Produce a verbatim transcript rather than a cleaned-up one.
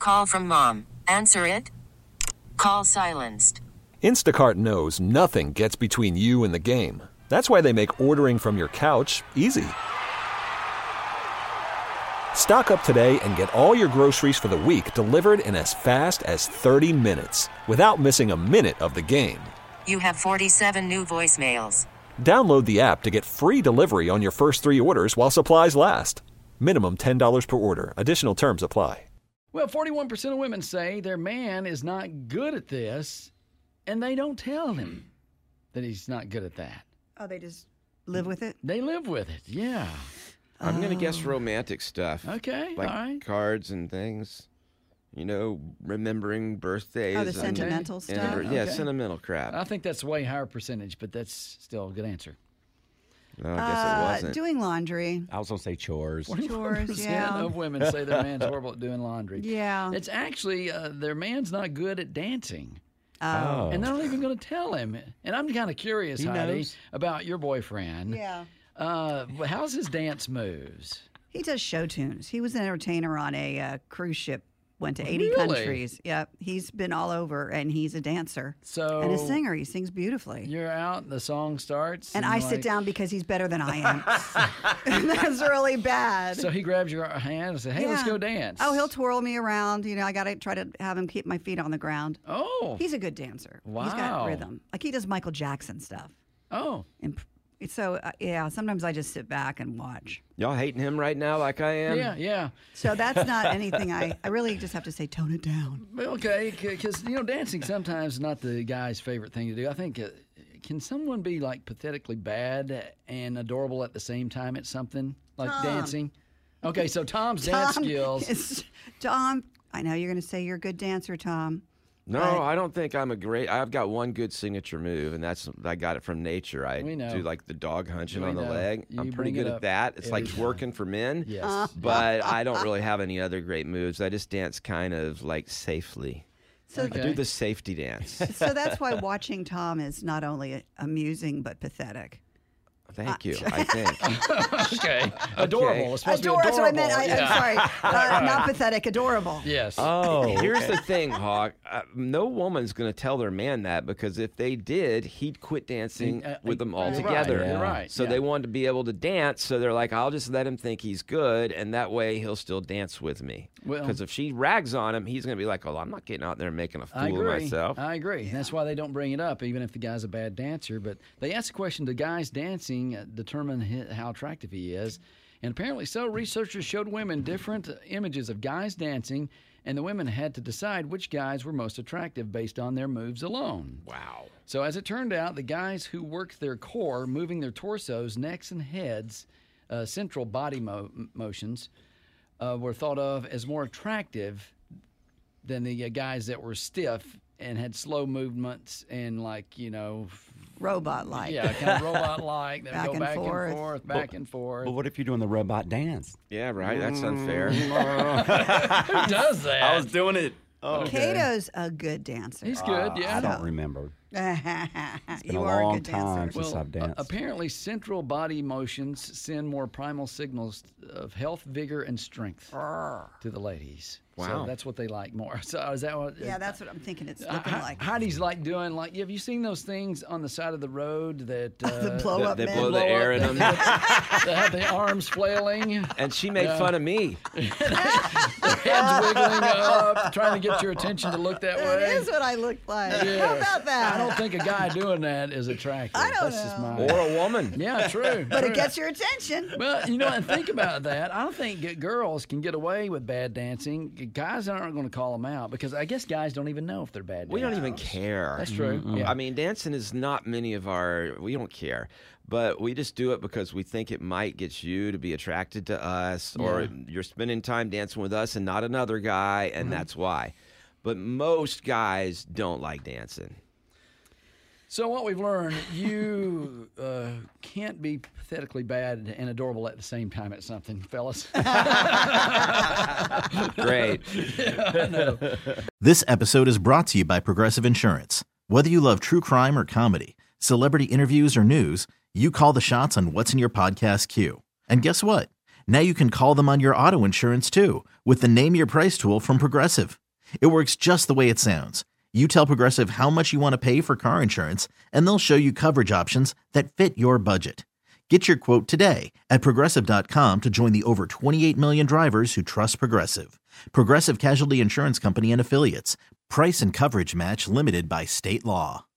Call from mom. Answer it. Call silenced. Instacart knows nothing gets between you and the game. That's why they make ordering from your couch easy. Stock up today and get all your groceries for the week delivered in as fast as thirty minutes without missing a minute of the game. You have forty-seven new voicemails. Download the app to get free delivery on your first three orders while supplies last. Minimum ten dollars per order. Additional terms apply. Well, forty-one percent of women say their man is not good at this, and they don't tell him that he's not good at that. Oh, they just live with it? They live with it, yeah. I'm going to guess romantic stuff. Okay, like all right. cards and things. You know, remembering birthdays. Oh, the and, sentimental stuff? and, Yeah, Okay. sentimental crap. I think that's a way higher percentage, but that's still a good answer. No, I guess Uh, it wasn't. doing laundry. I was going to say chores. Chores, forty-one percent yeah. of women say their man's horrible at doing laundry. Yeah. It's actually uh, their man's not good at dancing. Oh. And they're not even going to tell him. And I'm kind of curious, He Heidi, knows. about your boyfriend. Yeah. Uh, how's his dance moves? He does show tunes. He was an entertainer on a uh, cruise ship, went to eighty Really? countries. Yep. He's been all over, and he's a dancer. So and a singer. He sings beautifully. You're out, the song starts. And you're I sit like- down because he's better than I am. That's really bad. So he grabs your hand and says, hey, let's Yeah. go dance. Oh, he'll twirl me around. You know, I got to try to have him keep my feet on the ground. Oh. He's a good dancer. He's Wow. got rhythm. Like he does Michael Jackson stuff. Oh. And so, uh, yeah, sometimes I just sit back and watch. Y'all hating him right now like I am? Yeah, yeah. So that's not anything I, I really just have to say, tone it down. Well, okay, because, you know, dancing sometimes is not the guy's favorite thing to do. I think, uh, can someone be, like, pathetically bad and adorable at the same time at something? Like Tom. dancing? Okay, so Tom's dance Tom skills. is- Tom, I know you're going to say you're a good dancer, Tom. No, But- I don't think I'm a great. I've got one good signature move, and that's I got it from nature. I We know. do like the dog hunching We on the know. leg. You I'm pretty bring it good up at that. It's like every time. twerking for men. Yes. Uh, But I don't really have any other great moves. I just dance kind of like safely. So, I Okay. do the safety dance. so that's why watching Tom is not only amusing but pathetic. Thank you. I think. Okay. Adorable. It's supposed Ador- to be that's what I meant. I, adorable. I'm sorry. Uh, not pathetic, adorable. Yes. Oh, Here's okay. the thing, Hawk. Uh, no woman's going to tell their man that because if they did, he'd quit dancing Uh, with them you're right, altogether. You're right. So yeah. they wanted to be able to dance. So they're like, I'll just let him think he's good, and that way he'll still dance with me. Well- Because if she rags on him, he's going to be like, oh, I'm not getting out there and making a fool I of agree. myself. I agree. That's why they don't bring it up, even if the guy's a bad dancer. But they asked the question, do guys dancing uh, determine hi- how attractive he is? And apparently so. Researchers showed women different uh, images of guys dancing, and the women had to decide which guys were most attractive based on their moves alone. Wow. So as it turned out, the guys who worked their core, moving their torsos, necks, and heads, uh, central body mo- motions, uh, were thought of as more attractive than the uh, guys that were stiff and had slow movements and, like, you know, Robot-like. yeah, kind of robot-like. They would Back go and back forth. and forth, back and forth. But what if you're doing the robot dance? Yeah, right. That's unfair. Who does that? I was doing it. Cato's a good dancer. He's good, yeah. I don't remember. you been a are long a good time dancer. since I've uh, danced. apparently, central body motions send more primal signals of health, vigor, and strength to the ladies. So Wow. that's what they like more. So is that what? Yeah, that's what I'm thinking it's Uh, looking Hei- like. Heidi's like doing like. Have you seen those things on the side of the road that uh, The blow up they men. blow the air in them. They have the arms flailing, And she made Yeah. fun of me. heads wiggling up, trying to get your attention to look that That way. is what I look like. Yeah. How about that? I don't think a guy doing that is attractive. I don't That's just know. my. Or a woman. Yeah, true. But true. it gets your attention. Well, you know, and think about that. I don't think g- girls can get away with bad dancing. G- Guys aren't going to call them out because I guess guys don't even know if they're bad. We don't dancers. even care. That's true. Yeah. I mean, dancing is not many of our. We don't care, but we just do it because we think it might get you to be attracted to us, or Yeah. you're spending time dancing with us and not another guy, and that's why. But most guys don't like dancing. So what we've learned, you uh, can't be pathetically bad and adorable at the same time at something, fellas. Great. I know. This episode is brought to you by Progressive Insurance. Whether you love true crime or comedy, celebrity interviews or news, you call the shots on what's in your podcast queue. And guess what? Now you can call them on your auto insurance too with the Name Your Price tool from Progressive. It works just the way it sounds. You tell Progressive how much you want to pay for car insurance, and they'll show you coverage options that fit your budget. Get your quote today at Progressive dot com to join the over twenty-eight million drivers who trust Progressive. Progressive Casualty Insurance Company and Affiliates. Price and coverage match limited by state law.